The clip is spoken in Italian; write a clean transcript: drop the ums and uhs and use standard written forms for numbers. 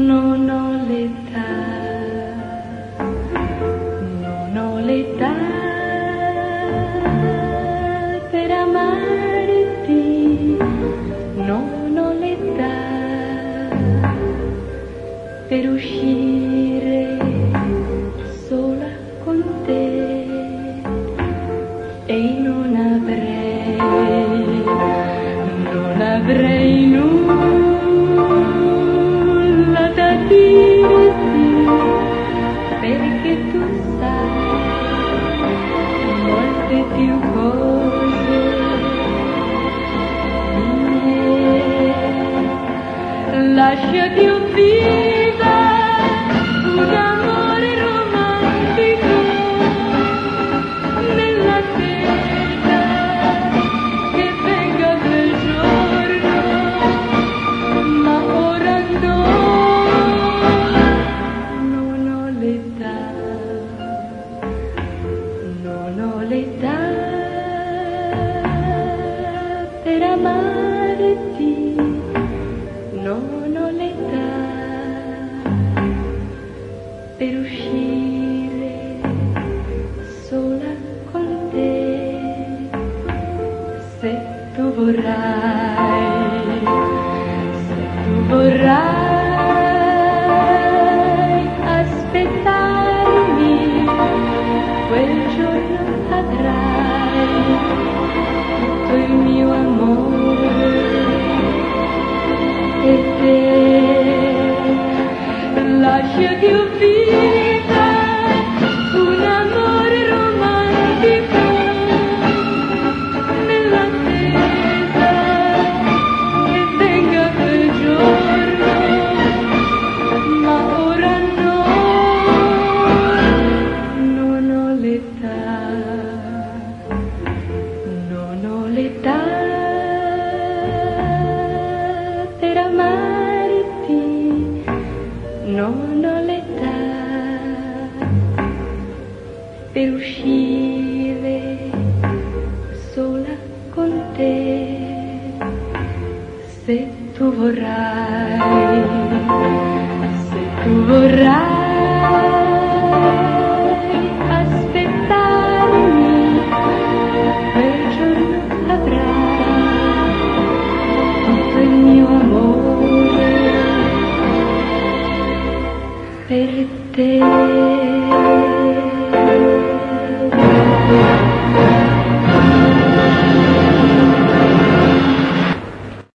Non ho l'età, non ho l'età per amarti, non ho l'età per uscire sola con te e non avrei nulla da dirti, perché tu sai molte più cose di me. Lasciati viva un amore romantico nell'attesa che venga quel giorno, ma ora no, non ho l'età, non ho l'età per amarti, non ho l'età per uscire sola con te. Se tu vorrai aspettarmi, quel giorno avrai tutto il mio amore per te. Lasciati vita un amore romantico nell'attesa che venga quel giorno, ma ora no, non ho l'età, non ho l'età per amarti, non ho l'età per uscire sola con te. Se tu vorrai aspettarmi, quel giorno avrai tutto il mio amore per te.